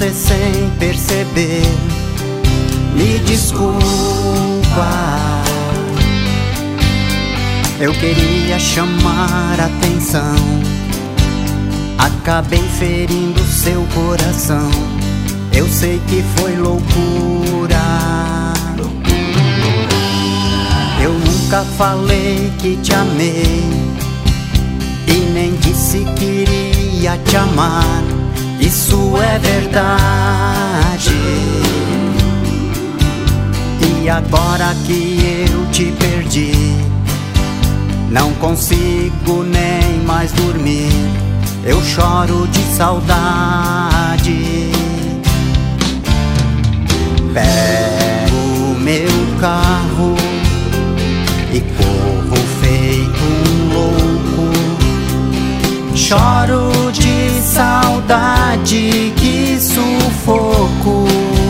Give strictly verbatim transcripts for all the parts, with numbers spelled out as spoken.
você sem perceber. Me desculpa, eu queria chamar atenção, acabei ferindo seu coração. Eu sei que foi loucura. Eu nunca falei que te amei e nem disse que iria te amar. Isso é verdade. E agora que eu te perdi, não consigo nem mais dormir. Eu choro de saudade. Pego meu carro e corro feito um louco. Choro de saudade, que sufoco.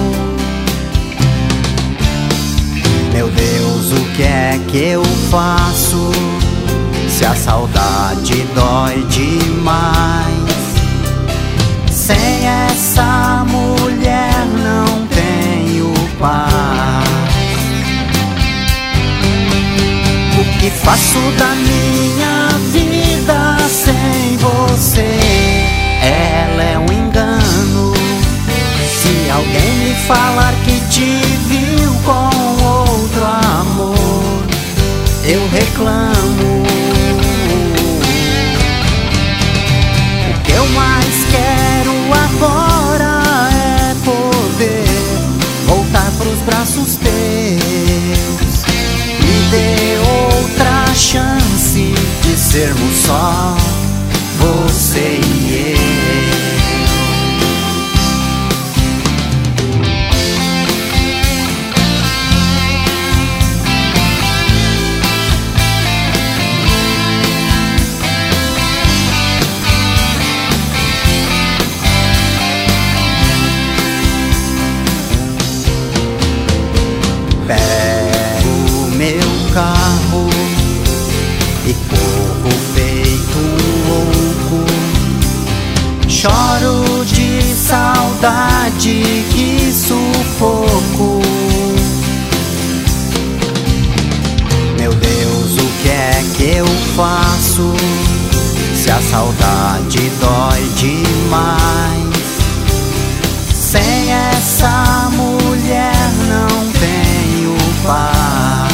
Meu Deus, o que é que eu faço? Se a saudade dói demais, sem essa mulher não tenho paz. O que faço da minha vida sem você? Ela é um engano. Se alguém me falar que te viu com outro amor, eu reclamo. O que eu mais quero agora é poder voltar pros braços teus. Me dê outra chance de sermos só você e eu. Pego meu carro e corro feito um louco. Choro de saudade, que sufoco. Meu Deus, o que é que eu faço? Se a saudade dói demais, sem essa mulher não tenho paz.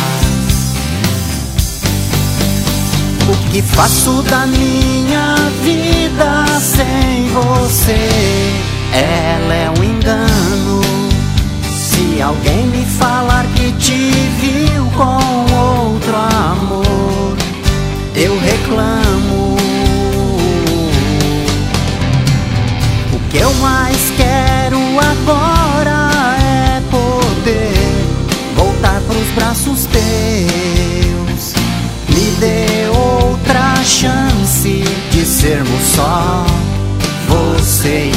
O que faço da minha vida sem você? Ela é um engano. Se alguém me falar que te viu com outro amor, eu reclamo. O que eu mais quero agora é poder voltar pros braços teus. Me dê outra chance de sermos só você